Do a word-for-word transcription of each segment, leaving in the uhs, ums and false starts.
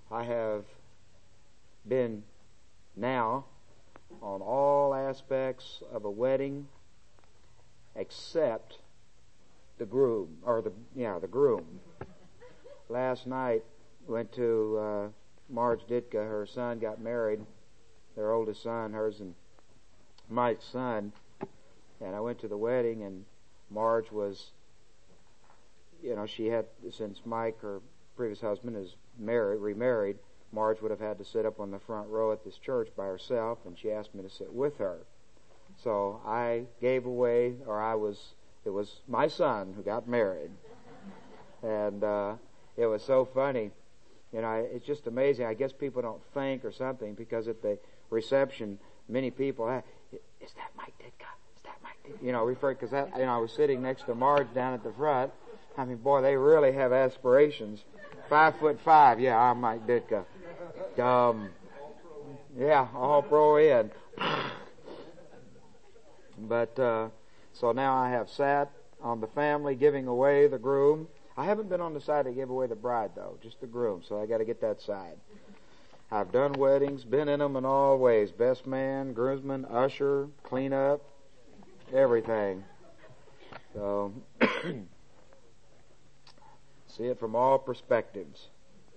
I have been now on all aspects of a wedding except the groom, or the, yeah, the groom. Last night, went to uh, Marge Ditka. Her son got married, their oldest son, hers and Mike's son. And I went to the wedding, and Marge was, you know, she had, since Mike, her previous husband, is married, remarried, Marge would have had to sit up on the front row at this church by herself, and she asked me to sit with her. So I gave away, or I was, it was my son who got married. And uh, it was so funny. You know, it's just amazing. I guess people don't think or something, because at the reception, many people have, is that Mike Ditka? Is that Mike Ditka? You know, refer, because you know, I was sitting next to Marge down at the front. I mean, boy, they really have aspirations. Five foot five, yeah, I'm Mike Ditka. Um, yeah, all pro in. But, uh, so now I have sat on the family giving away the groom. I haven't been on the side to give away the bride, though, just the groom, so I got to get that side. I've done weddings, been in them in all ways. Best man, groomsman, usher, cleanup, everything. So, see it from all perspectives.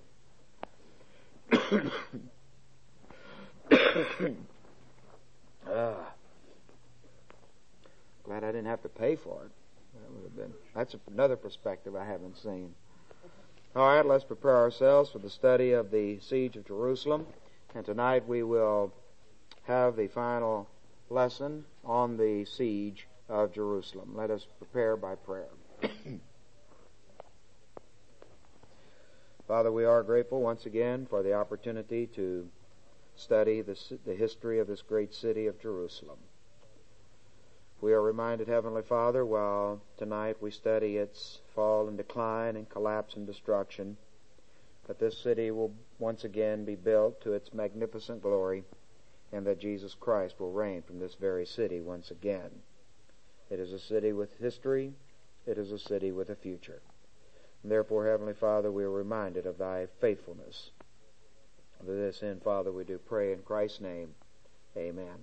ah. Glad I didn't have to pay for it. That would have been, that's another perspective I haven't seen. All right, let's prepare ourselves for the study of the siege of Jerusalem. And tonight we will have the final lesson on the siege of Jerusalem. Let us prepare by prayer. Father, we are grateful once again for the opportunity to study the, the history of this great city of Jerusalem. We are reminded, Heavenly Father, while tonight we study its fall and decline and collapse and destruction, that this city will once again be built to its magnificent glory, and that Jesus Christ will reign from this very city once again. It is a city with history. It is a city with a future. And therefore, Heavenly Father, we are reminded of Thy faithfulness. To this end, Father, we do pray in Christ's name. Amen.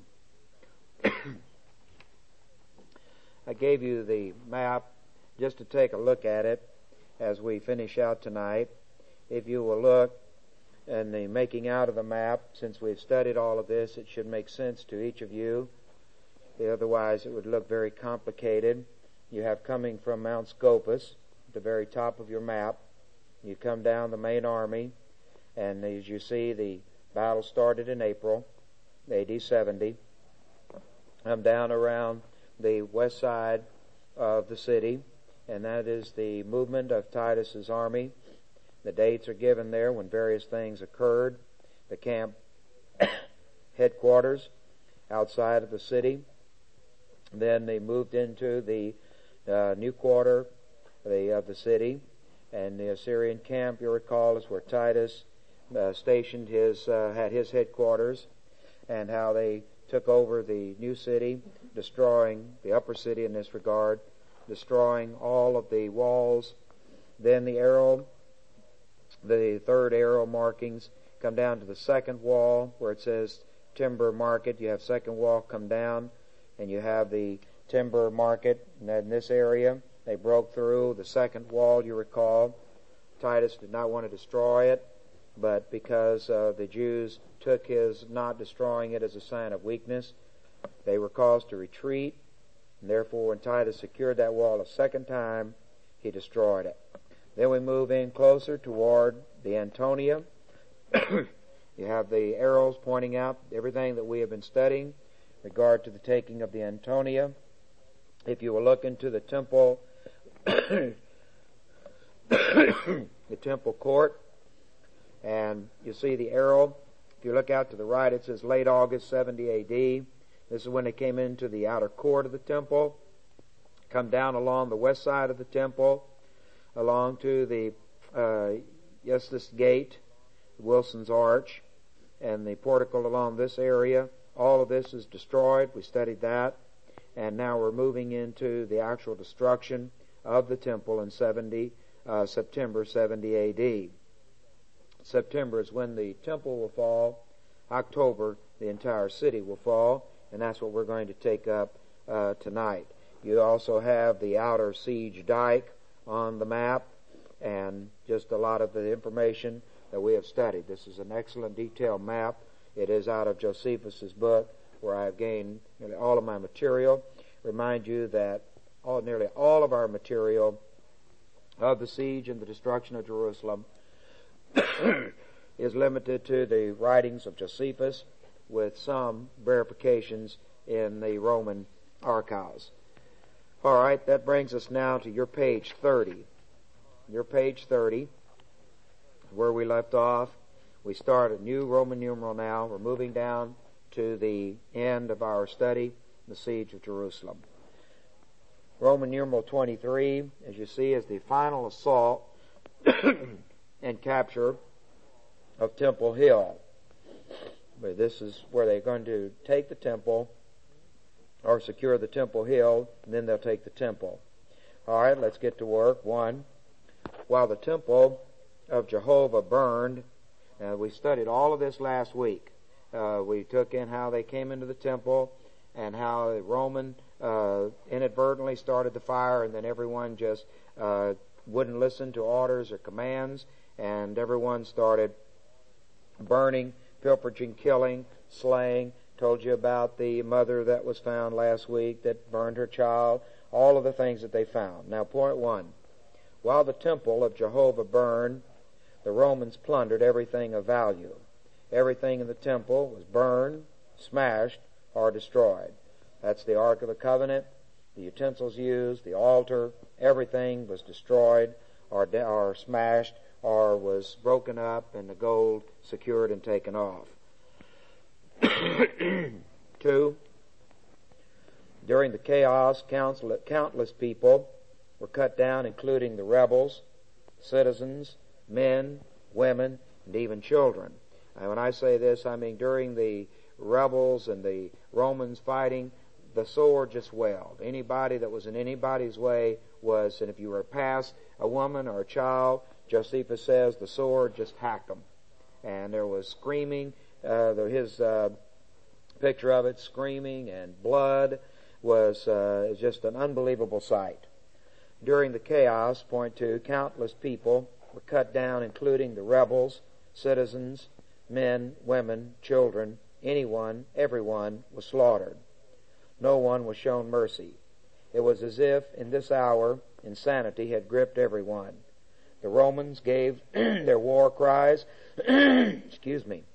I gave you the map just to take a look at it as we finish out tonight. If you will look in the making out of the map, since we've studied all of this, it should make sense to each of you. Otherwise, it would look very complicated. You have coming from Mount Scopus, at the very top of your map. You come down the main army, and as you see, the battle started in April, A D seventy. Come down around the west side of the city, and that is the movement of Titus's army. The dates are given there when various things occurred. The camp headquarters outside of the city. Then they moved into the uh, new quarter the, of the city, and the Assyrian camp, you recall, is where Titus uh, stationed his uh, had his headquarters, and how they took over the new city, destroying the upper city in this regard, destroying all of the walls. Then the arrow, the third arrow markings, come down to the second wall where it says timber market. You have second wall come down, and you have the timber market. And in this area, they broke through the second wall, you recall. Titus did not want to destroy it, but because uh, the Jews took his not destroying it as a sign of weakness, they were caused to retreat, and therefore when Titus secured that wall a second time, he destroyed it. Then we move in closer toward the Antonia. You have the arrows pointing out everything that we have been studying in regard to the taking of the Antonia. If you will look into the temple, the temple court, and you see the arrow. If you look out to the right, it says late August seventy A D. This is when they came into the outer court of the temple, come down along the west side of the temple, along to the uh, Eustace Gate, Wilson's Arch, and the portico along this area. All of this is destroyed. We studied that. And now we're moving into the actual destruction of the temple in seventy, uh, September seventy A D. September is when the temple will fall. October, the entire city will fall, and that's what we're going to take up uh, tonight. You also have the outer siege dike on the map, and just a lot of the information that we have studied. This is an excellent detailed map. It is out of Josephus's book, where I have gained nearly all of my material. Remind you that all, nearly all of our material of the siege and the destruction of Jerusalem is limited to the writings of Josephus, with some verifications in the Roman archives. All right, that brings us now to your page thirty. Your page thirty, where we left off. We start a new Roman numeral now. We're moving down to the end of our study, the siege of Jerusalem. Roman numeral twenty-three, as you see, is the final assault and capture of Temple Hill. But this is where they're going to take the temple or secure the Temple Hill, and then they'll take the temple. All right, let's get to work. One, while the temple of Jehovah burned, uh, we studied all of this last week. Uh, we took in how they came into the temple and how the Roman uh, inadvertently started the fire, and then everyone just uh, wouldn't listen to orders or commands, and everyone started burning, pillaging, killing, slaying. Told you about the mother that was found last week that burned her child, all of the things that they found. Now, point one. While the temple of Jehovah burned, the Romans plundered everything of value. Everything in the temple was burned, smashed, or destroyed. That's the Ark of the Covenant, the utensils used, the altar, everything was destroyed or, de- or smashed or was broken up, and the gold secured and taken off. Two, during the chaos, countless people were cut down, including the rebels, citizens, men, women, and even children. And when I say this, I mean during the rebels and the Romans fighting, the sword just wailed. Anybody that was in anybody's way was, and if you were past a woman or a child, Josephus says the sword just hacked them. And there was screaming, uh, his uh, picture of it, screaming, and blood was uh, just an unbelievable sight. During the chaos, point two, countless people were cut down, including the rebels, citizens, men, women, children, anyone, everyone was slaughtered. No one was shown mercy. It was as if, in this hour, insanity had gripped everyone. The Romans gave their war cries, excuse me,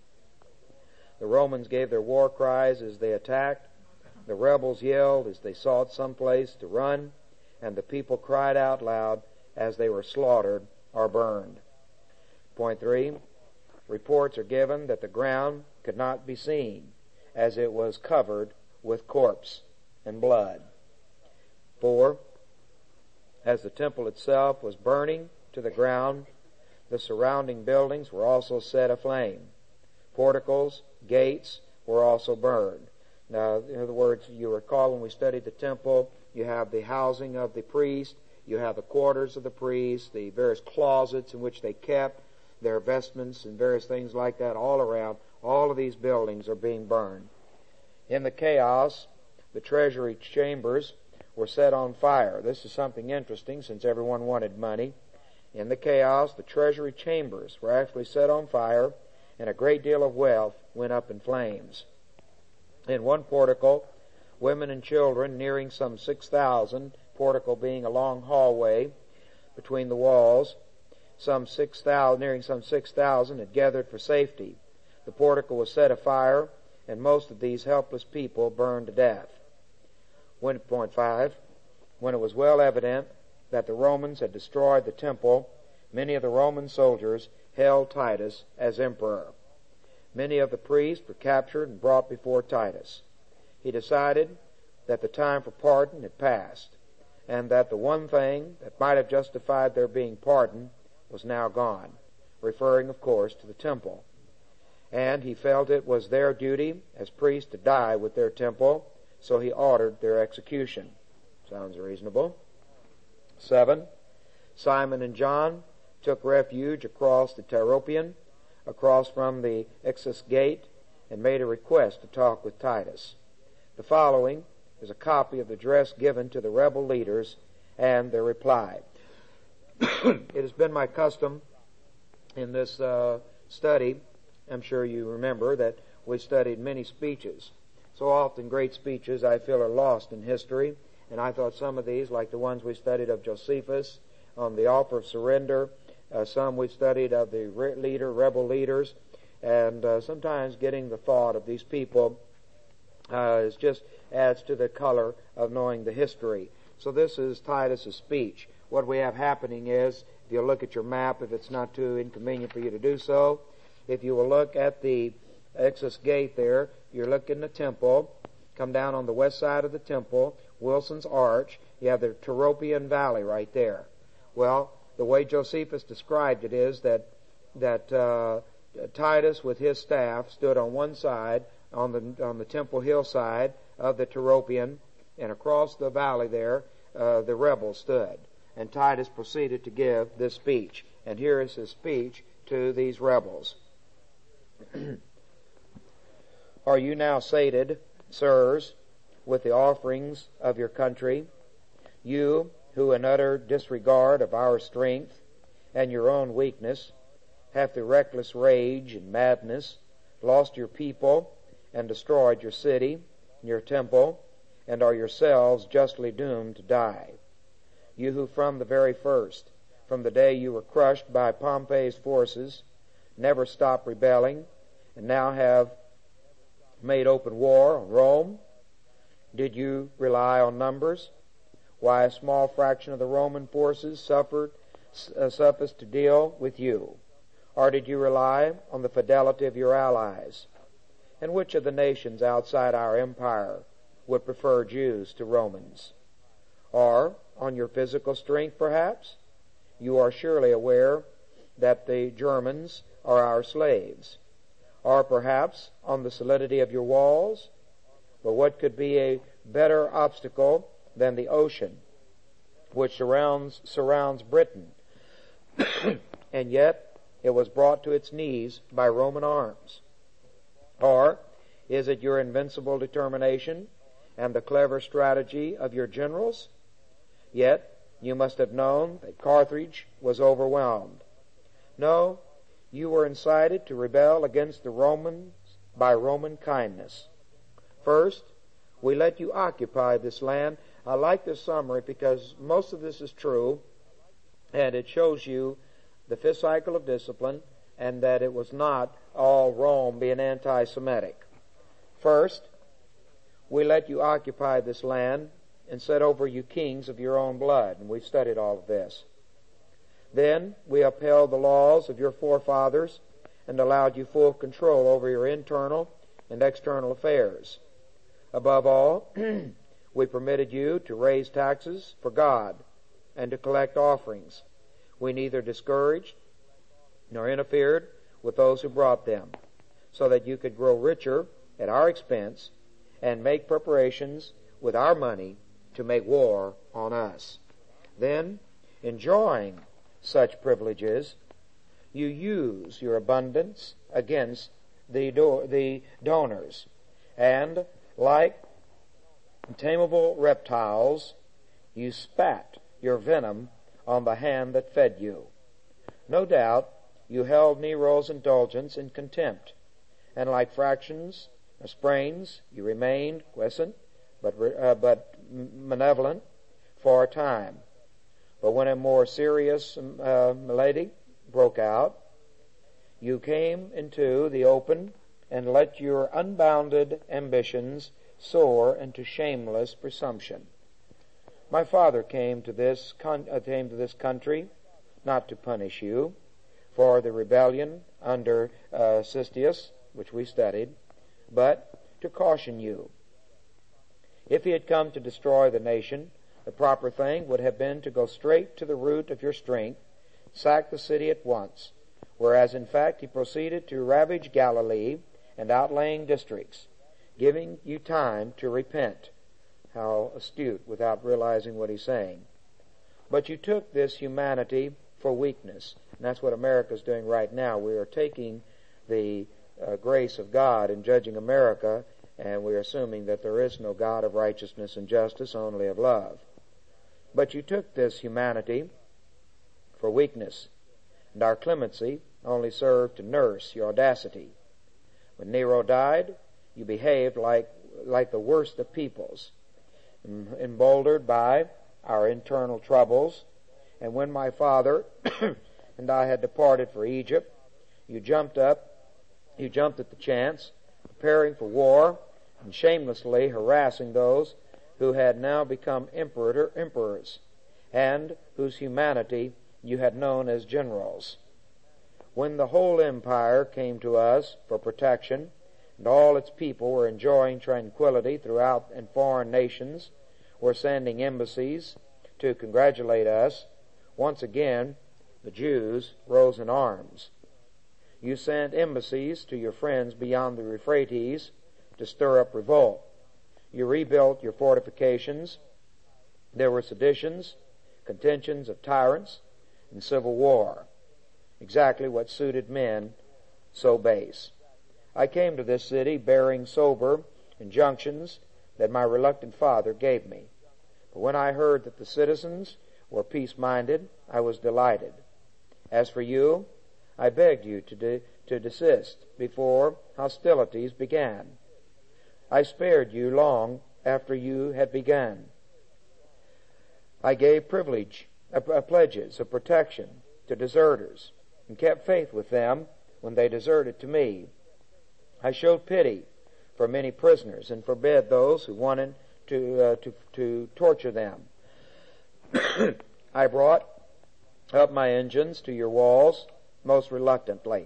the Romans gave their war cries as they attacked. The rebels yelled as they sought some place to run, and the people cried out loud as they were slaughtered or burned. Point three, reports are given that the ground could not be seen, as it was covered with corpse and blood. Four, as the temple itself was burning to the ground, the surrounding buildings were also set aflame. Porticos, gates were also burned. Now, in other words, you recall when we studied the temple, you have the housing of the priest, you have the quarters of the priest, the various closets in which they kept their vestments and various things like that all around. All of these buildings are being burned. In the chaos, the treasury chambers were set on fire. This is something interesting since everyone wanted money. In the chaos, the treasury chambers were actually set on fire, and a great deal of wealth went up in flames. In one portico, women and children nearing some six thousand, portico being a long hallway between the walls, some six thousand, nearing some six thousand had gathered for safety. The portico was set afire, and most of these helpless people burned to death. When, point five, when it was well evident that the Romans had destroyed the temple, many of the Roman soldiers held Titus as emperor. Many of the priests were captured and brought before Titus. He decided that the time for pardon had passed, and that the one thing that might have justified their being pardoned was now gone, referring, of course, to the temple. And he felt it was their duty as priests to die with their temple, so he ordered their execution. Sounds reasonable. Seven, Simon and John took refuge across the Tyropoeon, across from the Ixus gate and made a request to talk with Titus. The following is a copy of the address given to the rebel leaders and their reply. It has been my custom in this uh, study, I'm sure you remember, that we studied many speeches. So often great speeches I feel are lost in history, and I thought some of these, like the ones we studied of Josephus on the offer of surrender, uh, some we studied of the re- leader, rebel leaders, and uh, sometimes getting the thought of these people uh, is just adds to the color of knowing the history. So this is Titus's speech. What we have happening is, if you look at your map, if it's not too inconvenient for you to do so, if you will look at the Ixus gate there, you're looking at the temple, come down on the west side of the temple, Wilson's Arch, you have the Tyropian Valley right there. Well, the way Josephus described it is that that uh, Titus with his staff stood on one side, on the on the temple hillside of the Tyropian, and across the valley there, uh, the rebels stood. And Titus proceeded to give this speech. And here is his speech to these rebels. Are you now sated, sirs, with the offerings of your country, you who in utter disregard of our strength and your own weakness have through reckless rage and madness lost your people and destroyed your city and your temple, and are yourselves justly doomed to die? You who from the very first, from the day you were crushed by Pompey's forces, never stopped rebelling, and now have made open war on Rome, did you rely on numbers? Why, a small fraction of the Roman forces suffered, uh, sufficed to deal with you. Or did you rely on the fidelity of your allies? And which of the nations outside our empire would prefer Jews to Romans? Or on your physical strength, perhaps? You are surely aware that the Germans are our slaves. Or perhaps on the solidity of your walls? But what could be a better obstacle than the ocean, which surrounds surrounds Britain? And yet it was brought to its knees by Roman arms. Or is it your invincible determination and the clever strategy of your generals? Yet you must have known that Carthage was overwhelmed. No, you were incited to rebel against the Romans by Roman kindness. First, we let you occupy this land. I like this summary because most of this is true, and it shows you the fifth cycle of discipline, and that it was not all Rome being anti-Semitic. First, we let you occupy this land and set over you kings of your own blood, and we've studied all of this. Then we upheld the laws of your forefathers and allowed you full control over your internal and external affairs. Above all, we permitted you to raise taxes for God and to collect offerings. We neither discouraged nor interfered with those who brought them, so that you could grow richer at our expense and make preparations with our money to make war on us. Then, enjoying such privileges, you use your abundance against the, do- the donors, and like untamable reptiles, you spat your venom on the hand that fed you. No doubt you held Nero's indulgence in contempt, and like fractions or sprains, you remained quiescent but, uh, but malevolent for a time. But when a more serious uh, malady broke out, you came into the open and let your unbounded ambitions soar into shameless presumption. My father came to this con- uh, came to this country not to punish you for the rebellion under uh, Sistius, which we studied, but to caution you. If he had come to destroy the nation, the proper thing would have been to go straight to the root of your strength, sack the city at once, whereas in fact he proceeded to ravage Galilee and outlying districts, giving you time to repent. How astute, without realizing what he's saying. But you took this humanity for weakness, and that's what America's doing right now. We are taking the uh, grace of God in judging America, and we're assuming that there is no God of righteousness and justice, only of love. But you took this humanity for weakness, and our clemency only served to nurse your audacity. When Nero died, you behaved like like the worst of peoples, emboldened by our internal troubles. And when my father and I had departed for Egypt, you jumped up, you jumped at the chance, preparing for war and shamelessly harassing those who had now become emperor, emperors, and whose humanity you had known as generals. When the whole empire came to us for protection, and all its people were enjoying tranquility throughout, and foreign nations were sending embassies to congratulate us, once again the Jews rose in arms. You sent embassies to your friends beyond the Euphrates to stir up revolt. You rebuilt your fortifications. There were seditions, contentions of tyrants, and civil war. Exactly what suited men so base. I came to this city bearing sober injunctions that my reluctant father gave me. But when I heard that the citizens were peace-minded, I was delighted. As for you, I begged you to, de- to desist before hostilities began. I spared you long after you had begun. I gave privilege, uh, pledges of protection to deserters, and kept faith with them when they deserted to me. I showed pity for many prisoners and forbade those who wanted to uh, to, to torture them. I brought up my engines to your walls most reluctantly.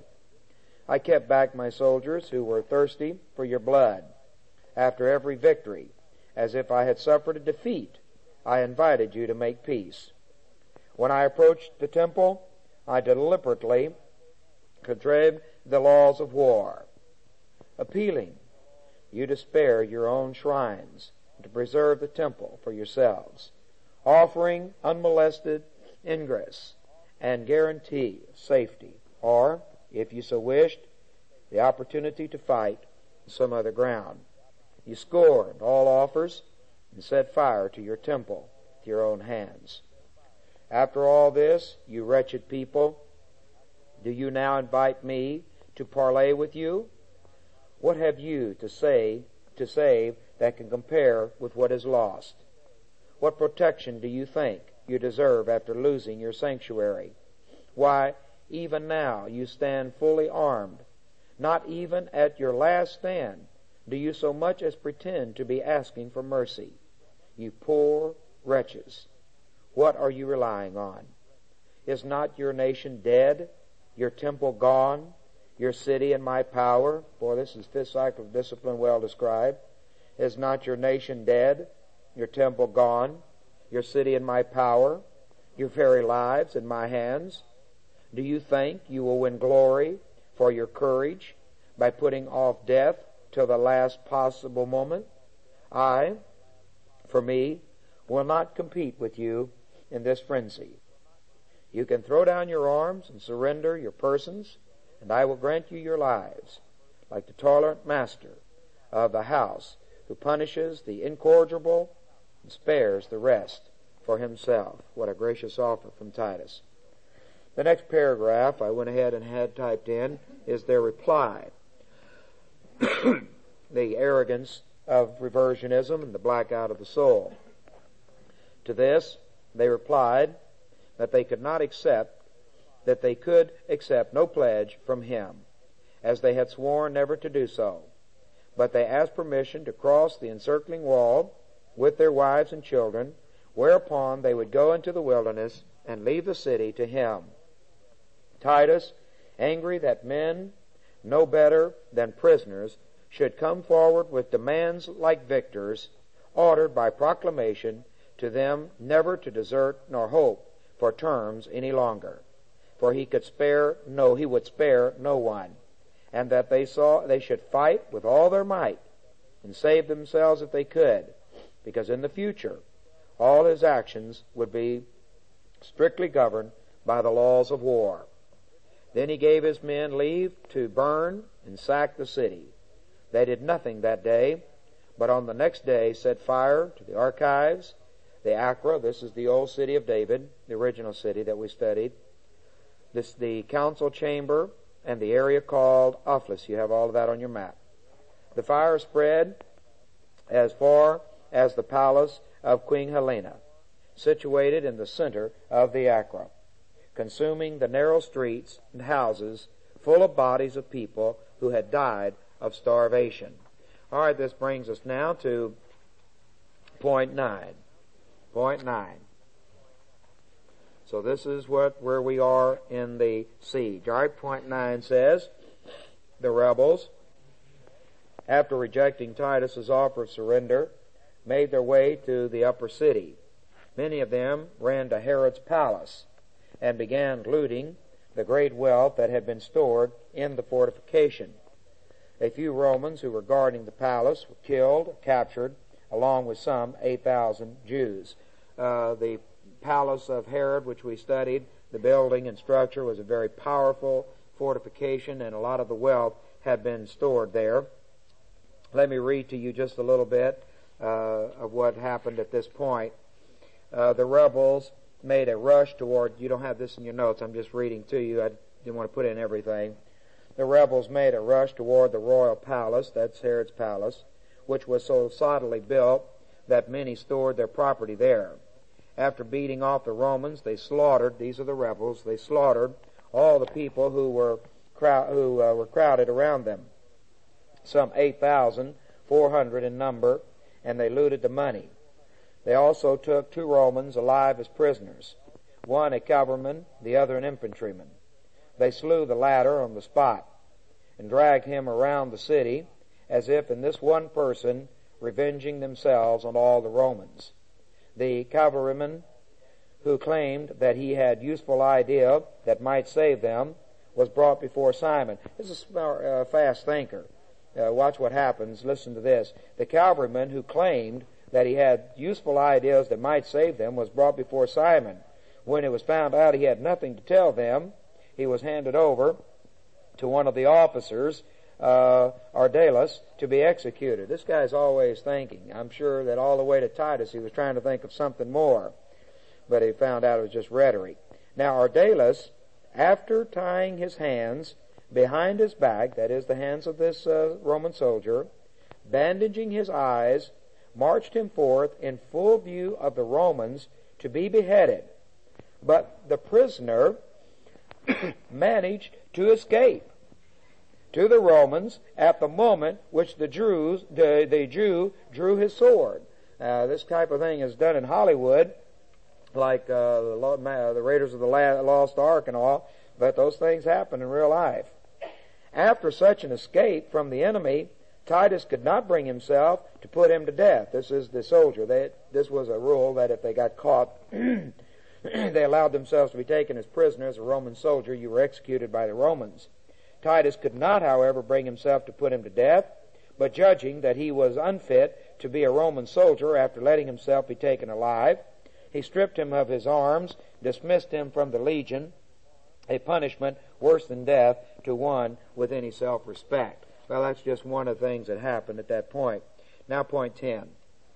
I kept back my soldiers who were thirsty for your blood. After every victory, as if I had suffered a defeat, I invited you to make peace. When I approached the temple, I deliberately contrived the laws of war, appealing you to spare your own shrines and to preserve the temple for yourselves, offering unmolested ingress and guarantee of safety, or, if you so wished, the opportunity to fight on some other ground. You scorned all offers and set fire to your temple with your own hands. After all this, you wretched people, do you now invite me to parley with you? What have you to say to save that can compare with what is lost? What protection do you think you deserve after losing your sanctuary? Why, even now you stand fully armed. Not even at your last stand do you so much as pretend to be asking for mercy. You poor wretches, what are you relying on? Is not your nation dead, your temple gone, your city in my power? Boy, this is fifth cycle of discipline well described. Is not your nation dead, your temple gone, your city in my power, your very lives in my hands? Do you think you will win glory for your courage by putting off death till the last possible moment? I, for me, will not compete with you in this frenzy. You can throw down your arms and surrender your persons, and I will grant you your lives, like the tolerant master of the house who punishes the incorrigible and spares the rest for himself. What a gracious offer from Titus. The next paragraph I went ahead and had typed in is their reply. The arrogance of reversionism and the blackout of the soul. To this, they replied that they could not accept, that they could accept no pledge from him, as they had sworn never to do so. But they asked permission to cross the encircling wall with their wives and children, whereupon they would go into the wilderness and leave the city to him. Titus, angry that men no better than prisoners should come forward with demands like victors, ordered by proclamation to them never to desert nor hope for terms any longer, for he could spare no he would spare no one, and that they saw they should fight with all their might and save themselves if they could, because in the future all his actions would be strictly governed by the laws of war. Then he gave his men leave to burn and sack the city. They did nothing that day, but on the next day set fire to the archives, the Acra, this is the old city of David, the original city that we studied, this the council chamber, and the area called Ophlis. You have all of that on your map. The fire spread as far as the palace of Queen Helena, situated in the center of the Acra, consuming the narrow streets and houses full of bodies of people who had died of starvation. All right, this brings us now to point nine. Point nine. So this is what where we are in the siege. All right, point nine says, the rebels, after rejecting Titus's offer of surrender, made their way to the upper city. Many of them ran to Herod's palace and began looting the great wealth that had been stored in the fortification. A few Romans who were guarding the palace were killed, captured, along with some eight thousand Jews. Uh, the palace of Herod, which we studied, the building and structure was a very powerful fortification, and a lot of the wealth had been stored there. Let me read to you just a little bit uh, of what happened at this point. Uh, the rebels made a rush toward, you don't have this in your notes, I'm just reading to you, I didn't want to put in everything. The rebels made a rush toward the royal palace, that's Herod's palace, which was so solidly built that many stored their property there. After beating off the Romans, they slaughtered, these are the rebels, they slaughtered all the people who were crowd, who uh, were crowded around them, some eight thousand four hundred in number, and they looted the money. They also took two Romans alive as prisoners, one a cavalryman, the other an infantryman. They slew the latter on the spot and dragged him around the city as if in this one person revenging themselves on all the Romans. The cavalryman, who claimed that he had useful idea that might save them, was brought before Simon. This is a uh, fast thinker. Uh, watch what happens. Listen to this. The cavalryman who claimed that he had useful ideas that might save them was brought before Simon. When it was found out he had nothing to tell them, he was handed over to one of the officers, uh, Ardalas, to be executed. This guy's always thinking. I'm sure that all the way to Titus he was trying to think of something more, but he found out it was just rhetoric. Now Ardalas, after tying his hands behind his back, that is the hands of this uh, Roman soldier, bandaging his eyes, marched him forth in full view of the Romans to be beheaded. But the prisoner managed to escape to the Romans at the moment which the Jews, the, the Jew drew his sword. Uh, this type of thing is done in Hollywood, like uh, the, the Raiders of the Lost Ark and all, but those things happen in real life. After such an escape from the enemy, Titus could not bring himself to put him to death. This is the soldier. They, this was a rule that if they got caught, they allowed themselves to be taken as prisoners. A Roman soldier, you were executed by the Romans. Titus could not, however, bring himself to put him to death, but judging that he was unfit to be a Roman soldier after letting himself be taken alive, he stripped him of his arms, dismissed him from the legion, a punishment worse than death to one with any self-respect. Well, that's just one of the things that happened at that point. Now, point ten.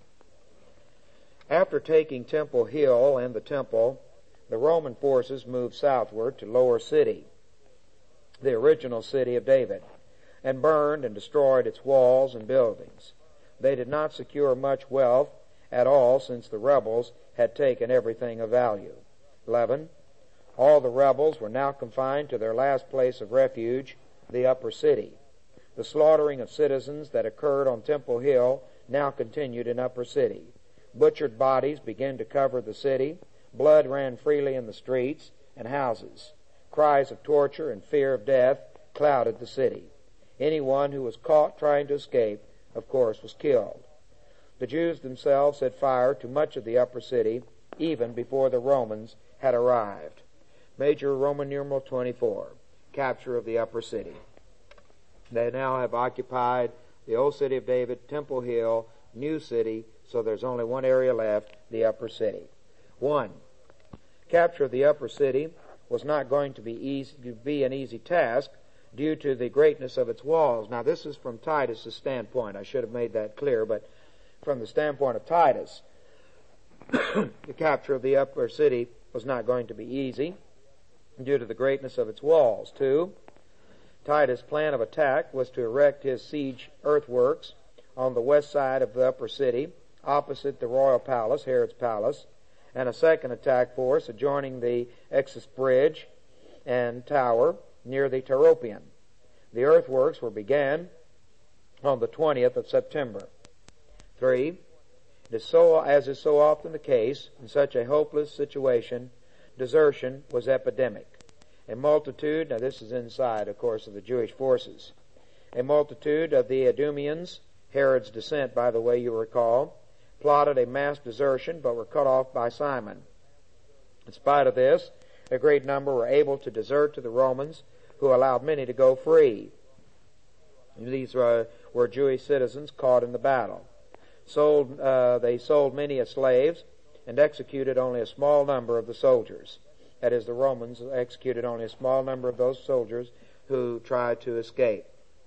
After taking Temple Hill and the temple, the Roman forces moved southward to Lower City, the original city of David, and burned and destroyed its walls and buildings. They did not secure much wealth at all, since the rebels had taken everything of value. eleven. All the rebels were now confined to their last place of refuge, the upper city. The slaughtering of citizens that occurred on Temple Hill now continued in Upper City. Butchered bodies began to cover the city. Blood ran freely in the streets and houses. Cries of torture and fear of death clouded the city. Anyone who was caught trying to escape, of course, was killed. The Jews themselves set fire to much of the upper city, even before the Romans had arrived. Major Roman numeral twenty-four, capture of the upper city. They now have occupied the old city of David, Temple Hill, New City, so there's only one area left, the upper city. One, capture of the upper city was not going to be easy to be an easy task due to the greatness of its walls. Now, this is from Titus's standpoint. I should have made that clear, but from the standpoint of Titus, the capture of the upper city was not going to be easy due to the greatness of its walls. Two, Titus' plan of attack was to erect his siege earthworks on the west side of the upper city, opposite the royal palace, Herod's palace, and a second attack force adjoining the Exus Bridge and Tower near the Tyropian. The earthworks were began on the twentieth of September. Three, it is so, as is so often the case in such a hopeless situation, desertion was epidemic. A multitude, now this is inside, of course, of the Jewish forces, a multitude of the Idumeans, Herod's descent, by the way, you recall, plotted a mass desertion, but were cut off by Simon. In spite of this, a great number were able to desert to the Romans, who allowed many to go free. These uh, were Jewish citizens caught in the battle. Sold, uh, they sold many as slaves and executed only a small number of the soldiers. That is, the Romans executed only a small number of those soldiers who tried to escape.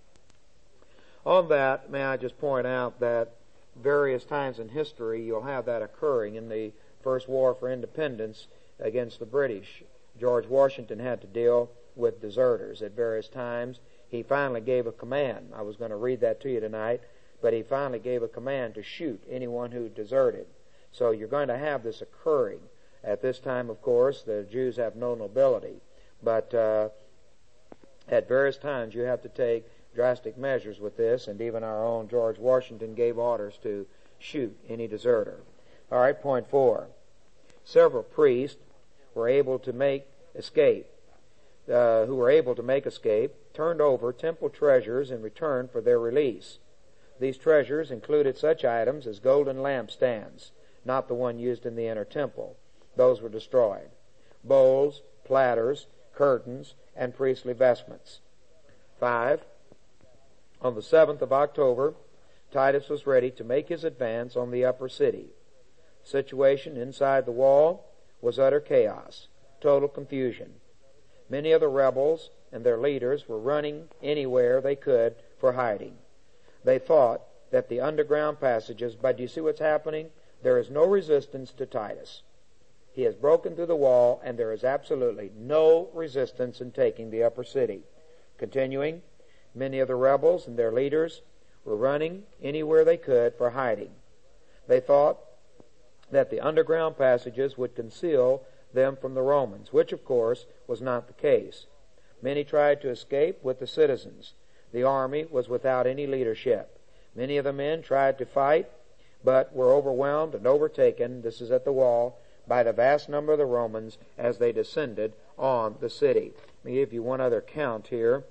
On that, may I just point out that various times in history you'll have that occurring. In the first war for independence against the British, George Washington had to deal with deserters at various times. He finally gave a command. I was going to read that to you tonight, but he finally gave a command to shoot anyone who deserted. So you're going to have this occurring. At this time, of course, the Jews have no nobility, but uh, at various times you have to take drastic measures with this, and even our own George Washington gave orders to shoot any deserter. All right, point four. Several priests were able to make escape, uh, who were able to make escape, turned over temple treasures in return for their release. These treasures included such items as golden lampstands, not the one used in the inner temple. Those were destroyed. Bowls, platters, curtains, and priestly vestments. Five, on the seventh of October, Titus was ready to make his advance on the upper city. The situation inside the wall was utter chaos, total confusion. Many of the rebels and their leaders were running anywhere they could for hiding. They thought that the underground passages, but do you see what's happening? There is no resistance to Titus. He has broken through the wall, and there is absolutely no resistance in taking the upper city. Continuing, many of the rebels and their leaders were running anywhere they could for hiding. They thought that the underground passages would conceal them from the Romans, which, of course, was not the case. Many tried to escape with the citizens. The army was without any leadership. Many of the men tried to fight, but were overwhelmed and overtaken, this is at the wall, by the vast number of the Romans as they descended on the city. Let me give you one other count here.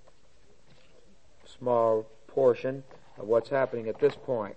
Small portion of what's happening at this point.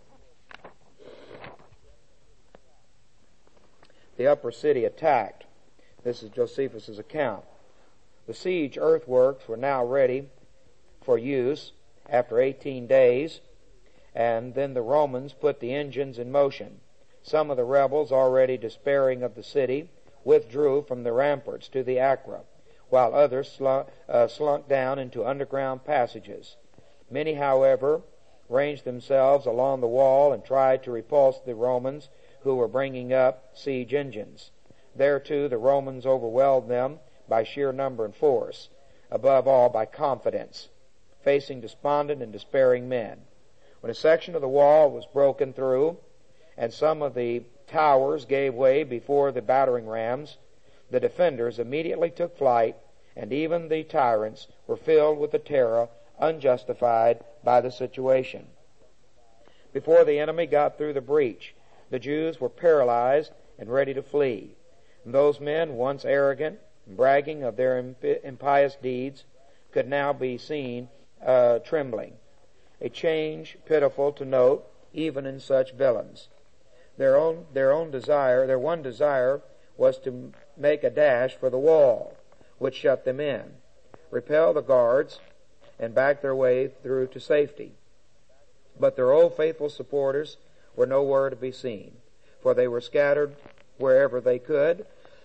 The upper city attacked. This is Josephus' account. The siege earthworks were now ready for use after eighteen days, and then the Romans put the engines in motion. Some of the rebels, already despairing of the city, withdrew from the ramparts to the Acra, while others slunk, uh, slunk down into underground passages. Many, however, ranged themselves along the wall and tried to repulse the Romans who were bringing up siege engines. There, too, the Romans overwhelmed them by sheer number and force, above all by confidence, facing despondent and despairing men. When a section of the wall was broken through, and some of the towers gave way before the battering rams, the defenders immediately took flight, and even the tyrants were filled with the terror unjustified by the situation. Before the enemy got through the breach, the Jews were paralyzed and ready to flee. And those men, once arrogant and bragging of their impious deeds, could now be seen uh, trembling. A change pitiful to note, even in such villains. Their own, their own desire, their one desire was to make a dash for the wall, which shut them in, repel the guards, and back their way through to safety. But their old faithful supporters were nowhere to be seen, for they were scattered wherever they could,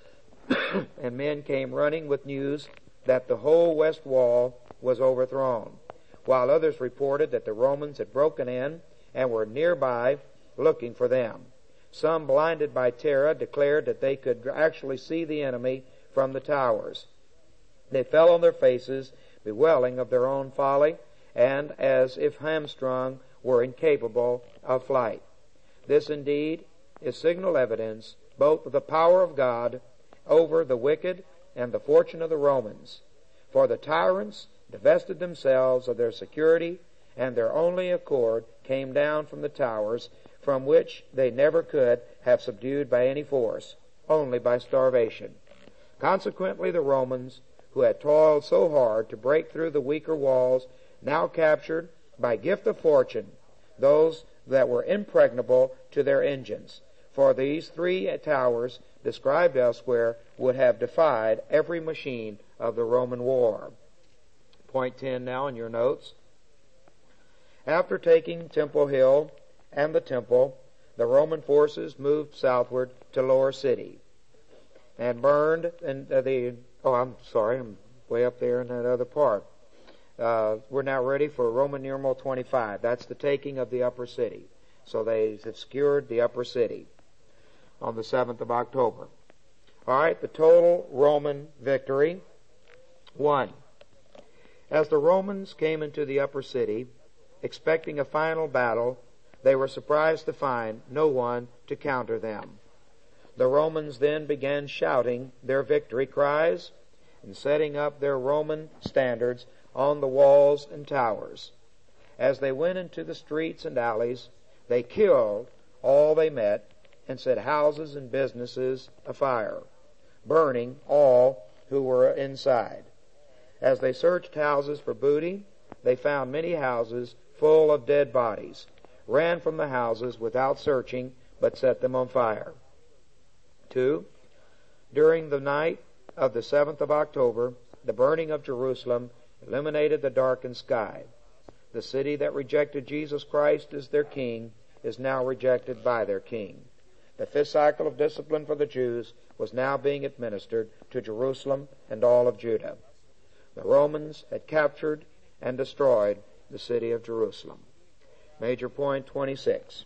and men came running with news that the whole west wall was overthrown, while others reported that the Romans had broken in and were nearby looking for them. Some, blinded by terror, declared that they could actually see the enemy from the towers. They fell on their faces, bewailing of their own folly, and as if hamstrung, were incapable of flight. This indeed is signal evidence both of the power of God over the wicked and the fortune of the Romans. For the tyrants divested themselves of their security, and their only accord came down from the towers, from which they never could have subdued by any force, only by starvation. Consequently, the Romans, who had toiled so hard to break through the weaker walls, now captured, by gift of fortune, those that were impregnable to their engines. For these three towers, described elsewhere, would have defied every machine of the Roman war. Point ten now in your notes. After taking Temple Hill and the temple, the Roman forces moved southward to Lower City and burned and uh, the oh I'm sorry I'm way up there in that other part. Uh, we're now ready for Roman numeral twenty-five. That's the taking of the upper city. So they have secured the upper city on the seventh of October. All right, the total Roman victory. One. As the Romans came into the upper city, expecting a final battle, they were surprised to find no one to counter them. The Romans then began shouting their victory cries and setting up their Roman standards on the walls and towers. As they went into the streets and alleys, they killed all they met and set houses and businesses afire, burning all who were inside. As they searched houses for booty, they found many houses full of dead bodies, ran from the houses without searching, but set them on fire. Two, during the night of the seventh of October, the burning of Jerusalem illuminated the darkened sky. The city that rejected Jesus Christ as their king is now rejected by their king. The fifth cycle of discipline for the Jews was now being administered to Jerusalem and all of Judah. The Romans had captured and destroyed the city of Jerusalem. Major point twenty-six.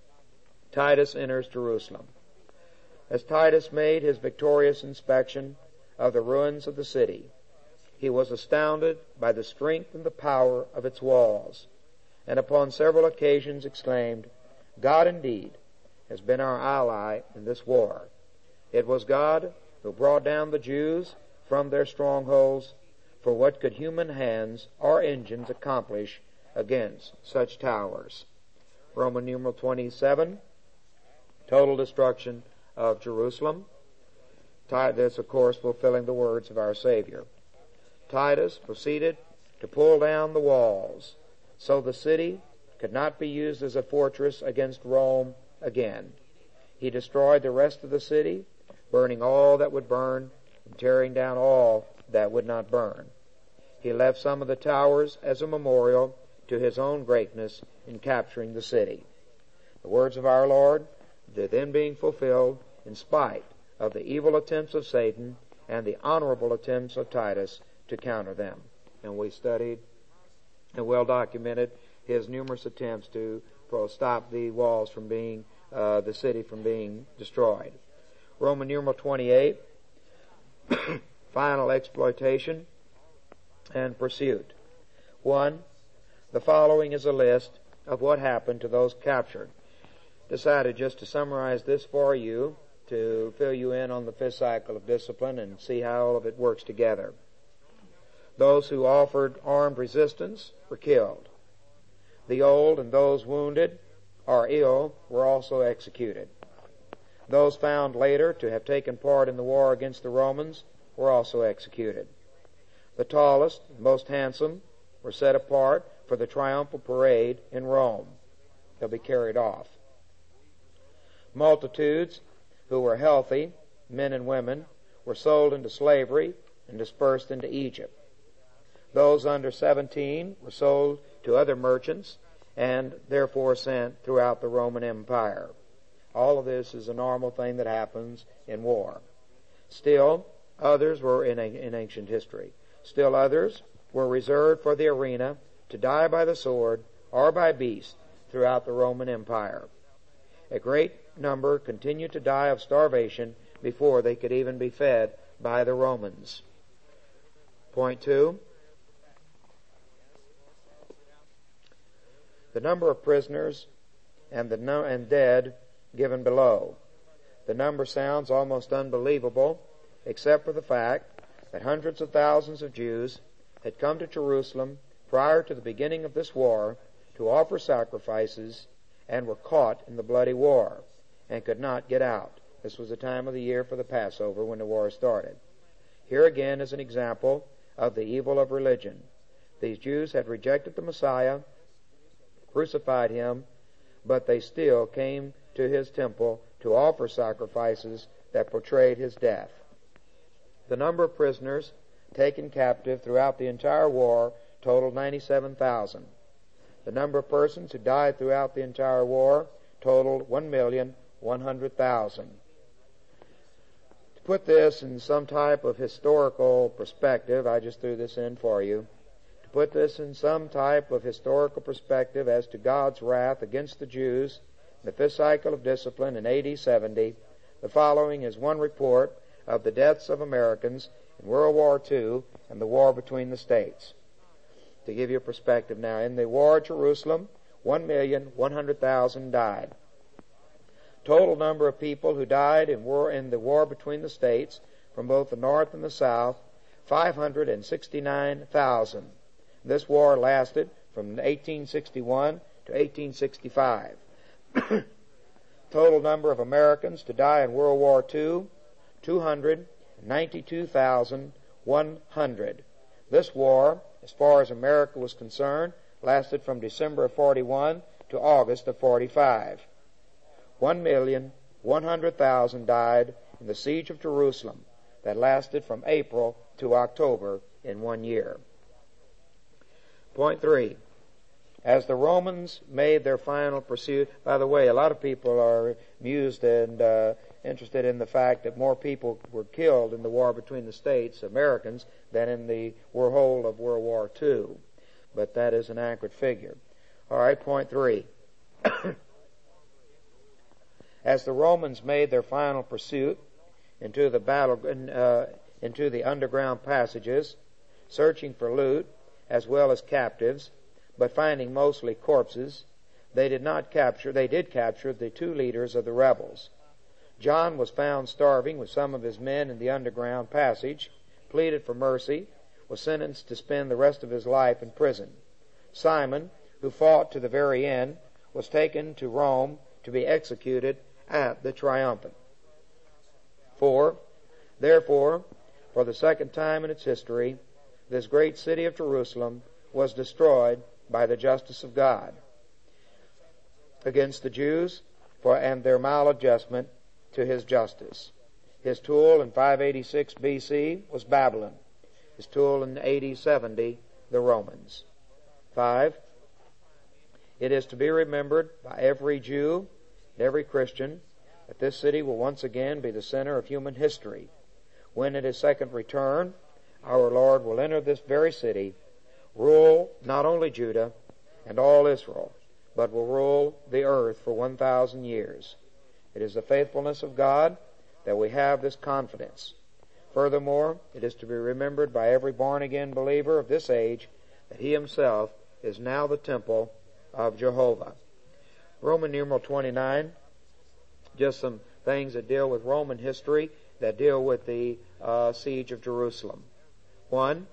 Titus enters Jerusalem. As Titus made his victorious inspection of the ruins of the city, he was astounded by the strength and the power of its walls, and upon several occasions exclaimed, God indeed has been our ally in this war. It was God who brought down the Jews from their strongholds, for what could human hands or engines accomplish against such towers? Roman numeral twenty-seven, total destruction of Jerusalem. This, of course, fulfilling the words of our Savior. Titus proceeded to pull down the walls, so the city could not be used as a fortress against Rome again. He destroyed the rest of the city, burning all that would burn and tearing down all that would not burn. He left some of the towers as a memorial to his own greatness in capturing the city. The words of our Lord, they're then being fulfilled in spite of the evil attempts of Satan and the honorable attempts of Titus to counter them. And we studied and well documented his numerous attempts to stop the walls from being, uh, the city from being destroyed. Roman numeral twenty-eight, final exploitation and pursuit. One, the following is a list of what happened to those captured. Decided just to summarize this for you to fill you in on the fifth cycle of discipline and see how all of it works together. Those who offered armed resistance were killed. The old and those wounded or ill were also executed. Those found later to have taken part in the war against the Romans were also executed. The tallest and most handsome were set apart for the triumphal parade in Rome. They'll be carried off. Multitudes who were healthy, men and women, were sold into slavery and dispersed into Egypt. Those under seventeen were sold to other merchants and therefore sent throughout the Roman Empire. All of this is a normal thing that happens in war. Still others were in, a, in ancient history. Still others were reserved for the arena to die by the sword or by beast throughout the Roman Empire. A great number continued to die of starvation before they could even be fed by the Romans. Point two. The number of prisoners and the no- and dead given below. The number sounds almost unbelievable, except for the fact that hundreds of thousands of Jews had come to Jerusalem prior to the beginning of this war to offer sacrifices and were caught in the bloody war and could not get out. This was the time of the year for the Passover when the war started. Here again is an example of the evil of religion. These Jews had rejected the Messiah, crucified him, but they still came to his temple to offer sacrifices that portrayed his death. The number of prisoners taken captive throughout the entire war totaled ninety-seven thousand. The number of persons who died throughout the entire war totaled one million one hundred thousand. To put this in some type of historical perspective, I just threw this in for you. To put this in some type of historical perspective as to God's wrath against the Jews in the fifth cycle of discipline in A D seventy, the following is one report of the deaths of Americans in World War Two and the war between the states. To give you a perspective now, in the war at Jerusalem, one million one hundred thousand died. Total number of people who died in, war, in the war between the states from both the North and the South, five hundred sixty-nine thousand. This war lasted from eighteen sixty-one to eighteen sixty-five. Total number of Americans to die in World War Two, two hundred ninety-two thousand one hundred. This war, as far as America was concerned, lasted from December of forty-one to August of forty-five. One million one hundred thousand died in the siege of Jerusalem that lasted from April to October in one year. Point three. As the Romans made their final pursuit, by the way, a lot of people are amused and uh, interested in the fact that more people were killed in the war between the states, Americans, than in the whole of World War Two. But that is an accurate figure. All right, point three. As the Romans made their final pursuit into the battle, uh, into the underground passages, searching for loot as well as captives, but finding mostly corpses, they did not capture, they did capture the two leaders of the rebels. John was found starving with some of his men in the underground passage, pleaded for mercy, was sentenced to spend the rest of his life in prison. Simon, who fought to the very end, was taken to Rome to be executed at the Triumvirate. Four, therefore, for the second time in its history, this great city of Jerusalem was destroyed by the justice of God against the Jews for and their maladjustment to his justice. His tool in five eighty-six B C was Babylon. His tool in A D seventy, the Romans. Five, it is to be remembered by every Jew and every Christian that this city will once again be the center of human history. When at his second return, our Lord will enter this very city, rule not only Judah and all Israel, but will rule the earth for one thousand years. It is the faithfulness of God that we have this confidence. Furthermore, it is to be remembered by every born-again believer of this age that he himself is now the temple of Jehovah. Roman numeral twenty-nine, just some things that deal with Roman history, that deal with the uh, siege of Jerusalem. One,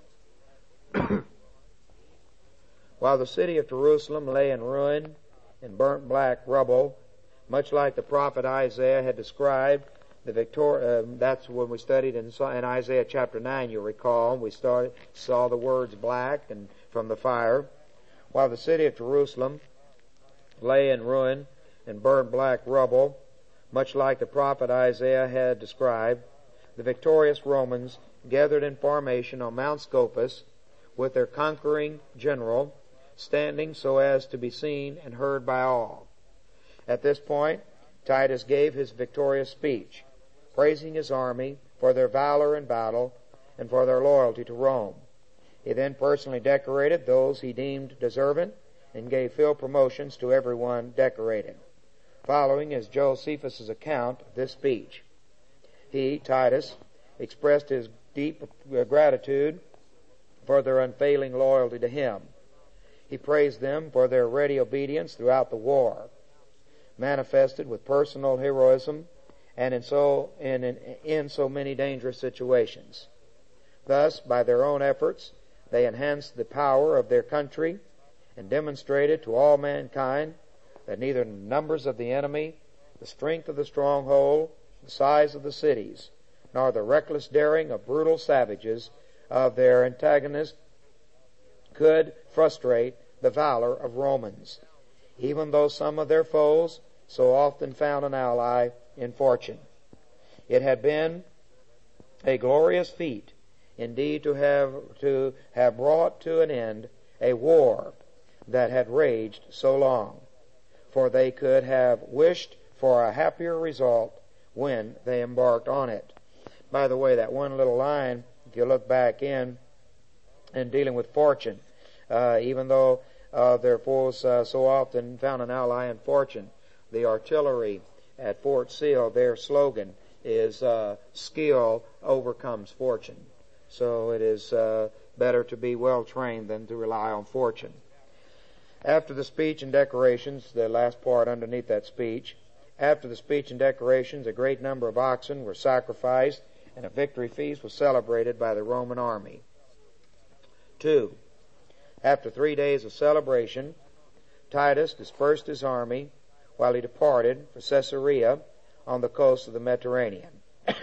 while the city of Jerusalem lay in ruin and burnt black rubble, much like the prophet Isaiah had described, the victor- uh, that's when we studied in, in Isaiah chapter nine, you'll recall. We started, saw the words black and from the fire. While the city of Jerusalem lay in ruin and burnt black rubble, much like the prophet Isaiah had described, the victorious Romans gathered in formation on Mount Scopus with their conquering general standing so as to be seen and heard by all. At this point, Titus gave his victorious speech, praising his army for their valor in battle and for their loyalty to Rome. He then personally decorated those he deemed deserving and gave full promotions to everyone decorated. Following is Josephus' account of this speech. He, Titus, expressed his deep gratitude for their unfailing loyalty to him. He praised them for their ready obedience throughout the war, manifested with personal heroism and in so, in, in, in so many dangerous situations. Thus, by their own efforts, they enhanced the power of their country and demonstrated to all mankind that neither the numbers of the enemy, the strength of the stronghold, the size of the cities, nor the reckless daring of brutal savages of their antagonists could frustrate the valor of Romans, even though some of their foes so often found an ally in fortune. It had been a glorious feat indeed to have to have brought to an end a war that had raged so long, for they could have wished for a happier result when they embarked on it. By the way, that one little line, if you look back in in dealing with fortune, uh, even though uh, their foes uh, so often found an ally in fortune, the artillery at Fort Sill, their slogan is uh, skill overcomes fortune. So it is uh, better to be well trained than to rely on fortune. After the speech and decorations, the last part underneath that speech, after the speech and decorations, a great number of oxen were sacrificed and a victory feast was celebrated by the Roman army. Two, after three days of celebration, Titus dispersed his army while he departed for Caesarea on the coast of the Mediterranean.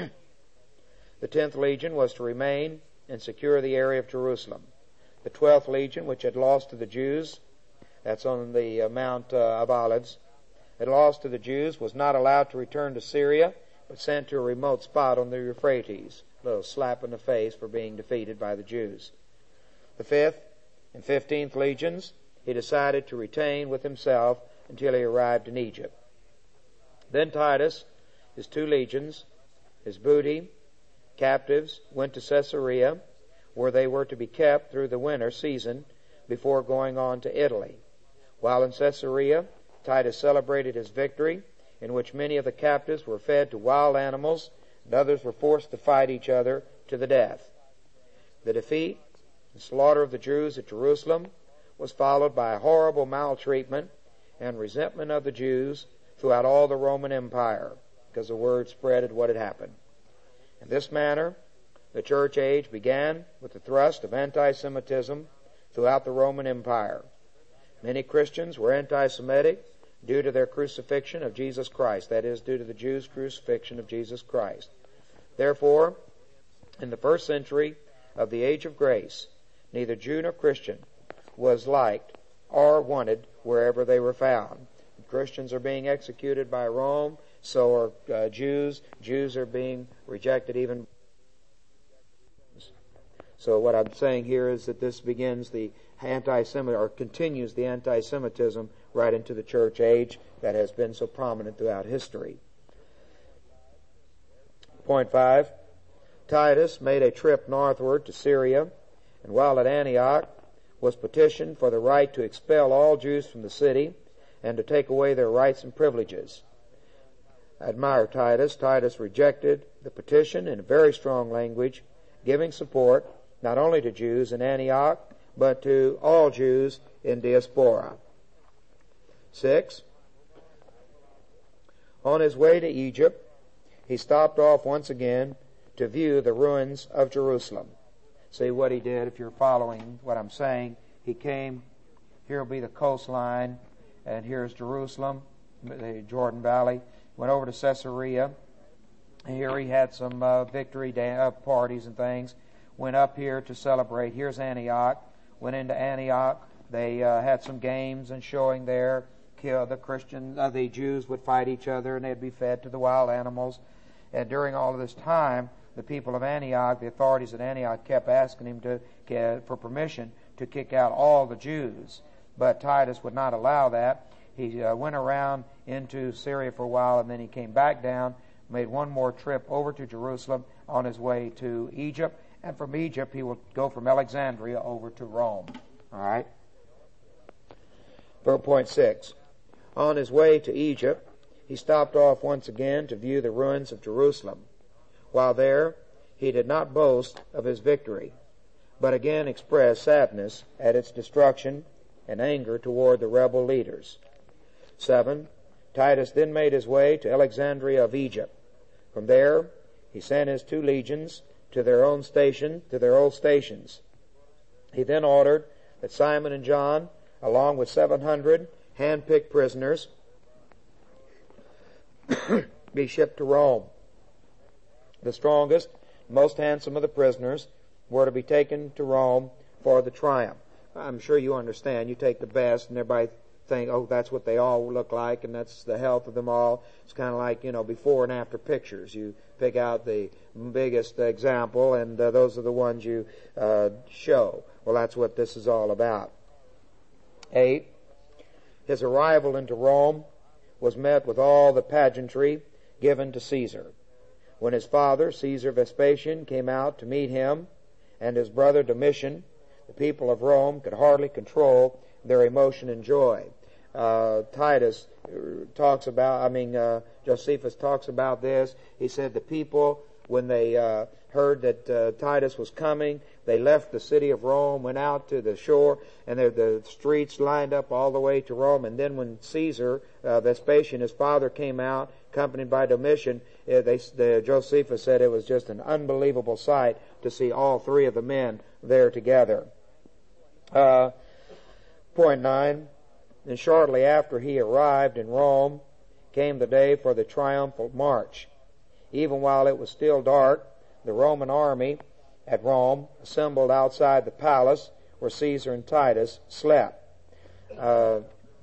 The tenth legion was to remain and secure the area of Jerusalem. The twelfth legion, which had lost to the Jews, that's on the uh, Mount uh, of Olives, had lost to the Jews, was not allowed to return to Syria, but sent to a remote spot on the Euphrates. A little slap in the face for being defeated by the Jews. The fifth and fifteenth legions he decided to retain with himself until he arrived in Egypt. Then Titus, his two legions, his booty, captives, went to Caesarea, where they were to be kept through the winter season before going on to Italy. While in Caesarea, Titus celebrated his victory, in which many of the captives were fed to wild animals, and others were forced to fight each other to the death. The defeat and slaughter of the Jews at Jerusalem was followed by a horrible maltreatment and resentment of the Jews throughout all the Roman Empire, because the word spread of what had happened. In this manner, the church age began with the thrust of anti-Semitism throughout the Roman Empire. Many Christians were anti-Semitic due to their crucifixion of Jesus Christ, that is, due to the Jews' crucifixion of Jesus Christ. Therefore, in the first century of the age of grace, neither Jew nor Christian was liked or wanted wherever they were found. Christians are being executed by Rome, so are uh, Jews. Jews are being rejected even. So what I'm saying here is that this begins the anti-Semitic, or continues the anti-Semitism right into the church age that has been so prominent throughout history. Point five, Titus made a trip northward to Syria, and while at Antioch was petitioned for the right to expel all Jews from the city and to take away their rights and privileges. I admire Titus. Titus rejected the petition in very strong language, giving support not only to Jews in Antioch, but to all Jews in diaspora. Six, on his way to Egypt, he stopped off once again to view the ruins of Jerusalem. See what he did, if you're following what I'm saying. He came, here will be the coastline, and here's Jerusalem, the Jordan Valley. Went over to Caesarea. Here he had some uh, victory day, uh, parties and things. Went up here to celebrate. Here's Antioch. Went into Antioch. They uh, had some games and showing there. Kill the Christians, uh, the Jews would fight each other, and they'd be fed to the wild animals. And during all of this time, the people of Antioch, the authorities at Antioch, kept asking him to get, for permission to kick out all the Jews. But Titus would not allow that. He uh, went around into Syria for a while, and then he came back down, made one more trip over to Jerusalem, on his way to Egypt, and from Egypt he will go from Alexandria over to Rome. All right? four point six. On his way to Egypt, he stopped off once again to view the ruins of Jerusalem. While there, he did not boast of his victory, but again expressed sadness at its destruction and anger toward the rebel leaders. Seven. Titus then made his way to Alexandria of Egypt. From there, he sent his two legions to their own station, to their old stations. He then ordered that Simon and John, along with seven hundred hand-picked prisoners, be shipped to Rome. The strongest, most handsome of the prisoners were to be taken to Rome for the triumph. I'm sure you understand. You take the best, and everybody think, oh, that's what they all look like, and that's the health of them all. It's kind of like, you know, before and after pictures. You pick out the biggest example, and uh, those are the ones you uh, show. Well, that's what this is all about. Eight, his arrival into Rome was met with all the pageantry given to Caesar. When his father, Caesar Vespasian, came out to meet him, and his brother Domitian, the people of Rome could hardly control their emotion and joy. Uh, Titus talks about, I mean, uh, Josephus talks about this. He said the people, when they uh, heard that uh, Titus was coming, they left the city of Rome, went out to the shore, and the streets lined up all the way to Rome. And then when Caesar, uh, Vespasian, his father, came out, accompanied by Domitian, uh, they, the, Josephus said it was just an unbelievable sight to see all three of the men there together. Uh, point nine, and shortly after he arrived in Rome came the day for the triumphal march. Even while it was still dark, the Roman army at Rome assembled outside the palace where Caesar and Titus slept. Uh,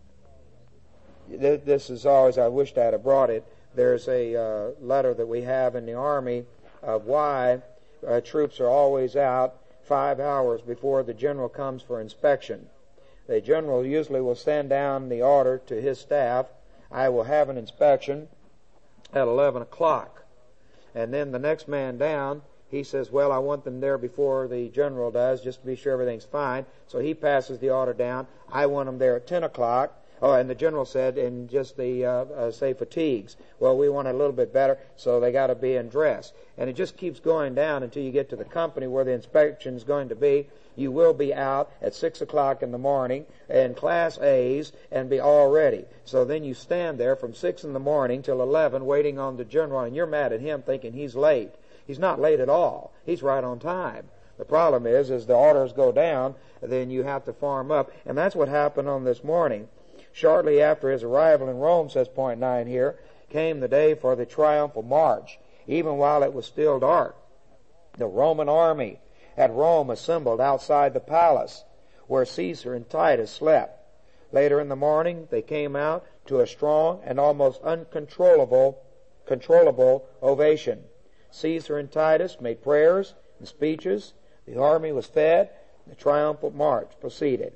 th- this is always, I wished I'd have brought it. There's a uh, letter that we have in the army of why uh, troops are always out five hours before the general comes for inspection. The general usually will send down the order to his staff, I will have an inspection at eleven o'clock. And then the next man down, he says, well, I want them there before the general does, just to be sure everything's fine. So he passes the order down. I want them there at ten o'clock. Oh, and the general said, in just the, uh, uh, say, fatigues. Well, we want it a little bit better, so they got to be in dress. And it just keeps going down until you get to the company where the inspection is going to be. You will be out at six o'clock in the morning in Class A's and be all ready. So then you stand there from six in the morning till eleven waiting on the general, and you're mad at him thinking he's late. He's not late at all. He's right on time. The problem is, as the orders go down, then you have to farm up. And that's what happened on this morning. Shortly after his arrival in Rome, says point nine here, came the day for the triumphal march. Even while it was still dark, the Roman army at Rome assembled outside the palace where Caesar and Titus slept. Later in the morning, they came out to a strong and almost uncontrollable controllable ovation. Caesar and Titus made prayers and speeches. The army was fed. The triumphal march proceeded.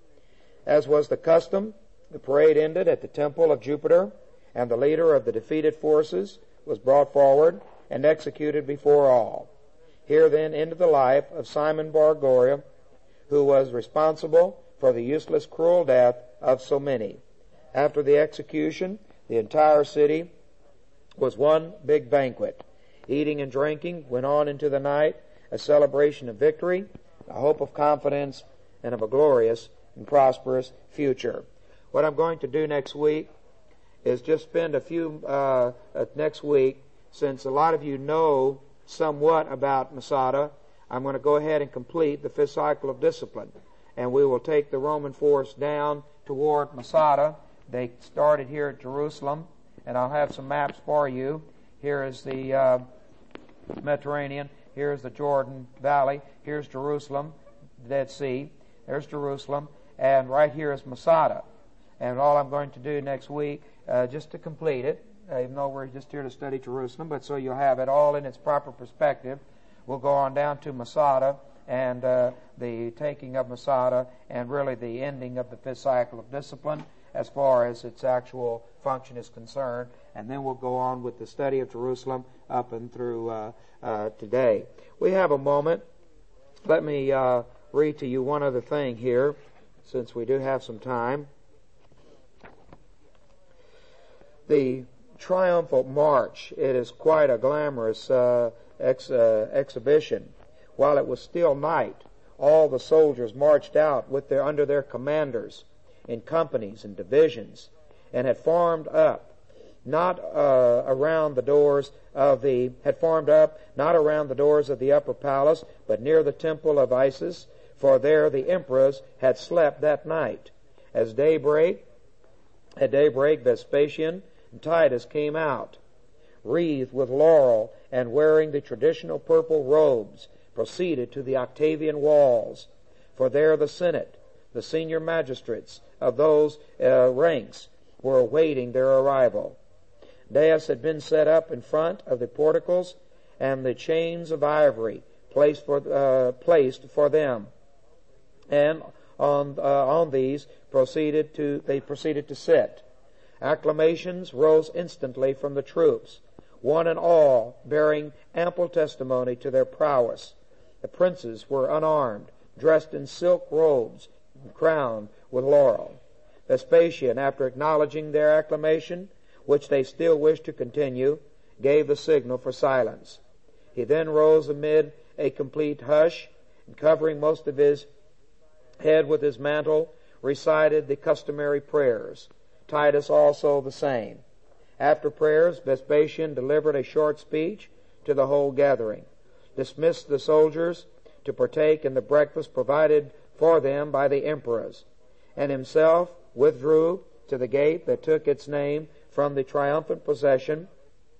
As was the custom, the parade ended at the temple of Jupiter, and the leader of the defeated forces was brought forward and executed before all. Here then ended the life of Simon Bar-Goria, who was responsible for the useless, cruel death of so many. After the execution, the entire city was one big banquet. Eating and drinking went on into the night, a celebration of victory, a hope of confidence, and of a glorious and prosperous future. What I'm going to do next week is just spend a few, uh, uh, next week, since a lot of you know somewhat about Masada, I'm going to go ahead and complete the fifth cycle of discipline. And we will take the Roman force down toward Masada. They started here at Jerusalem, and I'll have some maps for you. Here is the uh, Mediterranean. Here's the Jordan Valley. Here's Jerusalem, the Dead Sea. There's Jerusalem. And right here is Masada. And all I'm going to do next week, uh, just to complete it, uh, even though we're just here to study Jerusalem, but so you'll have it all in its proper perspective, we'll go on down to Masada and uh, the taking of Masada, and really the ending of the fifth cycle of discipline as far as its actual function is concerned. And then we'll go on with the study of Jerusalem up and through uh, uh, today. We have a moment. Let me uh, read to you one other thing here, since we do have some time. The triumphal march, it is quite a glamorous uh, ex, uh, exhibition. While it was still night, all the soldiers marched out with their under their commanders in companies and divisions, and had formed up not uh, around the doors of the had formed up not around the doors of the upper palace, but near the temple of Isis, for there the emperors had slept that night. As daybreak, at daybreak, Vespasian and Titus came out, wreathed with laurel and wearing the traditional purple robes, proceeded to the Octavian walls, for there the Senate, the senior magistrates of those uh, ranks, were awaiting their arrival. Dais had been set up in front of the porticos, and the chains of ivory placed for uh, placed for them, and on uh, on these proceeded to they proceeded to sit. Acclamations rose instantly from the troops, one and all bearing ample testimony to their prowess. The princes were unarmed, dressed in silk robes, and crowned with laurel. Vespasian, after acknowledging their acclamation, which they still wished to continue, gave the signal for silence. He then rose amid a complete hush, and covering most of his head with his mantle, recited the customary prayers. Titus also the same. After prayers, Vespasian delivered a short speech to the whole gathering, dismissed the soldiers to partake in the breakfast provided for them by the emperors, and himself withdrew to the gate that took its name from the triumphant procession,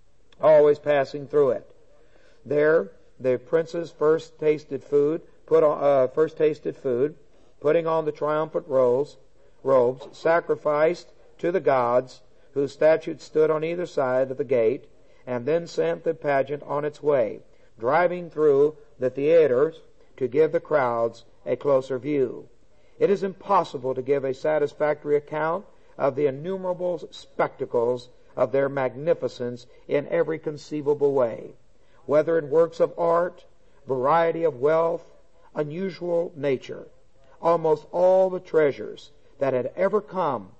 always passing through it. There, the princes first tasted food, put on, uh, first tasted food, putting on the triumphant robes, robes, sacrificed to the gods, whose statues stood on either side of the gate, and then sent the pageant on its way, driving through the theaters to give the crowds a closer view. It is impossible to give a satisfactory account of the innumerable spectacles of their magnificence in every conceivable way, whether in works of art, variety of wealth, unusual nature. Almost all the treasures that had ever come,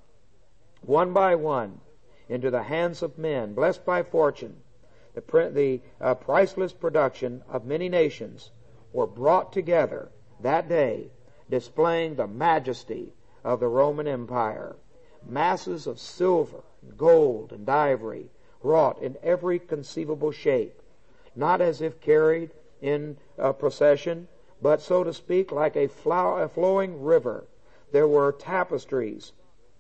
one by one, into the hands of men, blessed by fortune, the, the uh, priceless production of many nations, were brought together that day, displaying the majesty of the Roman Empire. Masses of silver, gold, and ivory, wrought in every conceivable shape, not as if carried in a procession, but, so to speak, like a, flow- a flowing river. There were tapestries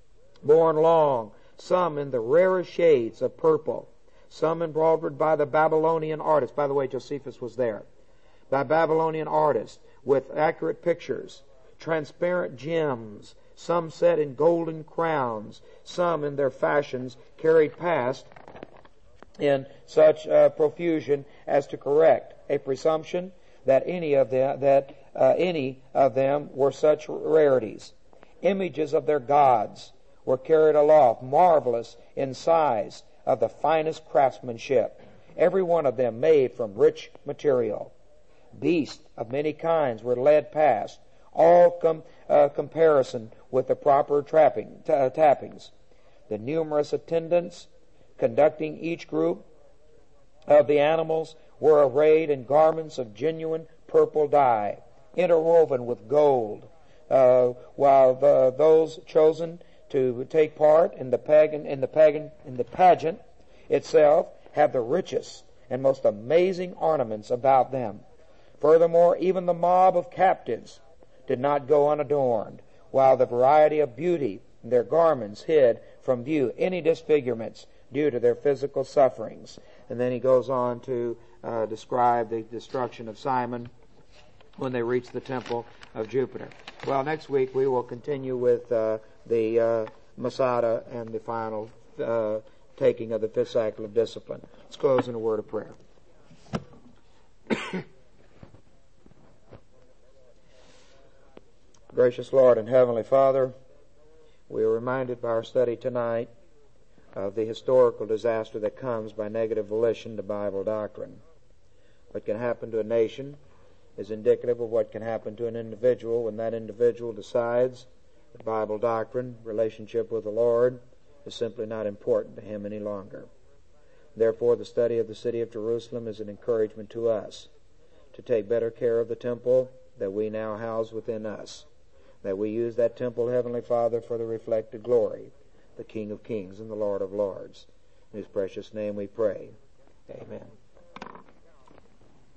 borne long, some in the rarest shades of purple, some embroidered by the Babylonian artists. By the way, Josephus was there. By Babylonian artists, with accurate pictures, transparent gems, some set in golden crowns, some in their fashions carried past in such uh, profusion as to correct a presumption that any of them that uh, any of them were such rarities. Images of their gods were carried aloft, marvelous in size, of the finest craftsmanship, every one of them made from rich material. Beasts of many kinds were led past, all com- uh, comparison with the proper trapping, t- uh, tappings. The numerous attendants conducting each group of the animals were arrayed in garments of genuine purple dye, interwoven with gold, uh, while the, those chosen to take part in the pagan in the pagan in the pageant itself have the richest and most amazing ornaments about them. Furthermore, even the mob of captives did not go unadorned, while the variety of beauty in their garments hid from view any disfigurements due to their physical sufferings. And then he goes on to uh, describe the destruction of Simon when they reach the temple of Jupiter. Well, next week we will continue with uh, the uh, Masada and the final uh, taking of the fifth cycle of discipline. Let's close in a word of prayer. Gracious Lord and Heavenly Father, we are reminded by our study tonight of the historical disaster that comes by negative volition to Bible doctrine. What can happen to a nation is indicative of what can happen to an individual when that individual decides that Bible doctrine, relationship with the Lord, is simply not important to him any longer. Therefore, the study of the city of Jerusalem is an encouragement to us to take better care of the temple that we now house within us, that we use that temple, Heavenly Father, for the reflected glory, the King of Kings and the Lord of Lords. In His precious name we pray. Amen.